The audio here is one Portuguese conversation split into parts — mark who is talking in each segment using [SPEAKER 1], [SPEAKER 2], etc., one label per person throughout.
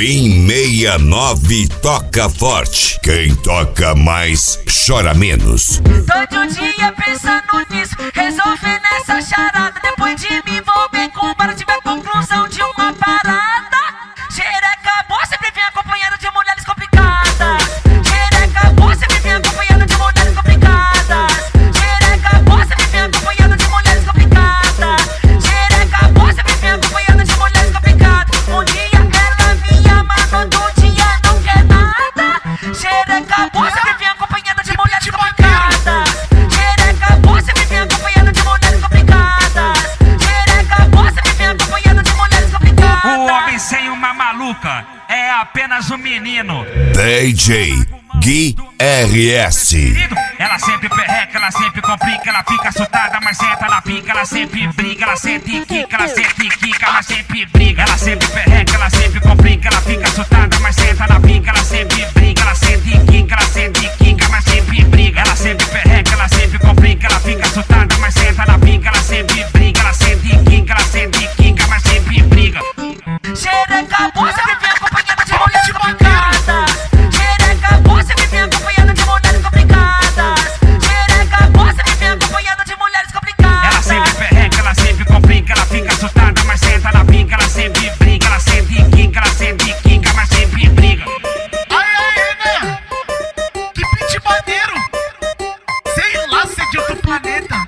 [SPEAKER 1] Kim 69 toca forte. Quem toca mais, chora menos.
[SPEAKER 2] Todo dia pensando nisso, resolver nessa charada. Depois de me envolver com o bar, tive a conclusão de uma parada. Xereca boa sempre vem acompanhada de mulheres complicadas. Xereca boa sempre vem acompanhada de mulheres complicadas. Xereca boa sempre vem acompanhada de mulheres complicadas. Xereca boa sempre vem acompanhada de mulheres complicadas. Um dia ela me ama, no outro dia não quer nada. Xereca boa sempre vem acompanhada de mulheres complicadas. Xereca boa sempre vem acompanhada de mulheres complicadas. Xereca boa sempre vem acompanhada de mulheres complicadas.
[SPEAKER 3] O homem sem uma maluca é apenas um menino.
[SPEAKER 1] DJ Gui RS.
[SPEAKER 3] Ela sempre perreca, ela sempre complica, ela fica assustada, mas senta na pica, ela sempre briga, ela sempre quica, ela sempre quica, ela sempre briga. Ela sempre perreca, ela sempre complica, ela fica assustada, mas senta na pica, ela sempre briga, ela sempre quica, ela sempre quica, mas sempre briga. Ela sempre perreca, ela sempre complica, ela fica assustada, mas senta na pica, ela sempre briga, ela sempre quica, ela sempre quica, mas sempre briga.
[SPEAKER 2] Xereca boa sempre vem acompanhada de mulheres complicadas. Xereca boa sempre vem acompanhada de mulheres complicadas. Xereca boa sempre vem acompanhada de mulheres complicadas.
[SPEAKER 3] Ela sempre perreca, ela sempre complica, ela fica assustada, mas senta na pica, ela sempre briga, ela sempre quica, ela sempre quica, mas sempre briga.
[SPEAKER 4] Aí, né? Que beat maneiro! Sei lá se é de outro planeta.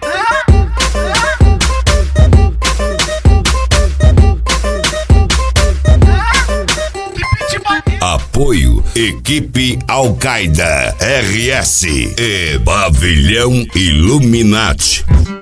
[SPEAKER 4] Que beat maneiro!
[SPEAKER 1] Apoio Equipe Al-Qaeda RS e Pavilhão Illuminati.